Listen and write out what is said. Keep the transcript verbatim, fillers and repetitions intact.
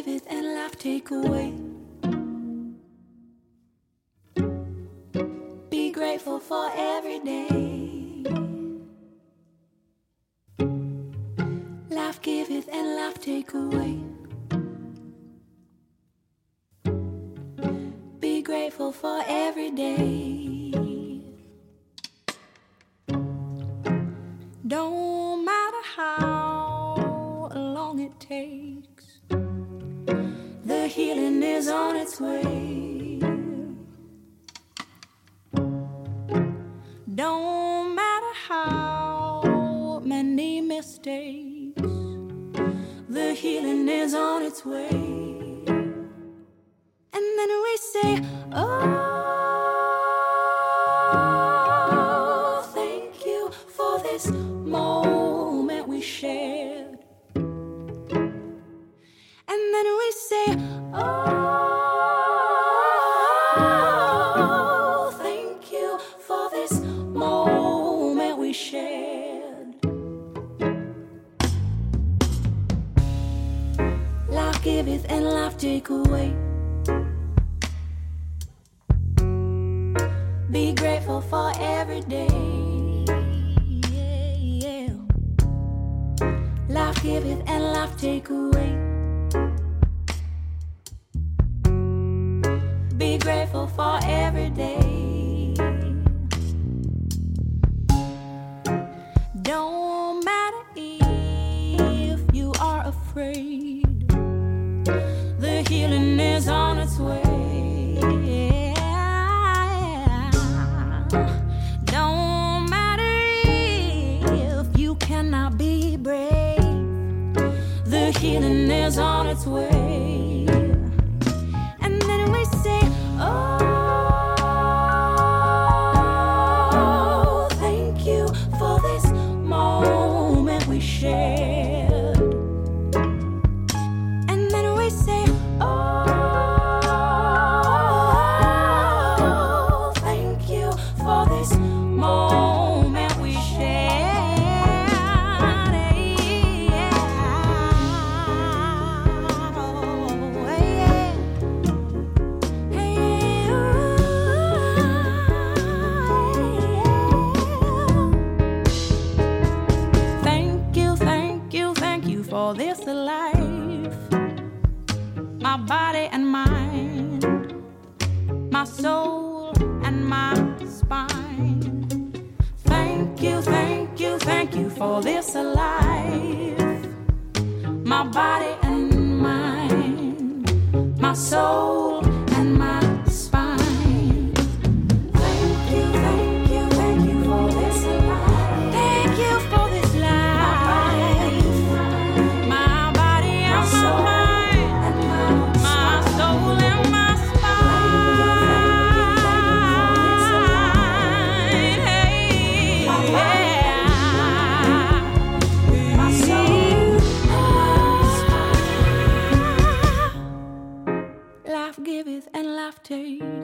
giveth and life take away. Be grateful for every day. Life giveth and life take away. Be grateful for every day. Don't matter how long it takes, the healing is on its way. Don't matter how many mistakes, the healing is on its way. And then we say, oh, thank you for this moment we shared. And then we say, oh, thank you for this moment we shared. Life giveth and life take away. Be grateful for every day. Yeah, yeah. Life giveth and life take away. Be grateful for every day. Don't matter if you are afraid, the healing is on its way. Don't matter if you cannot be brave, the healing is on its way. And then we say, oh, thank you for this moment we shared. And then we say, oh, thank you for this moment we shared. Yeah. Oh, yeah. Hey, ooh, thank you, thank you, thank you for this life, my body and mind, my soul and my spine. Thank you, thank you, thank you for this life, my body and mind, my soul and my spine. Thank you, thank you, thank you for this life. Thank you for this life, my body and my soul. Life giveth and life takes.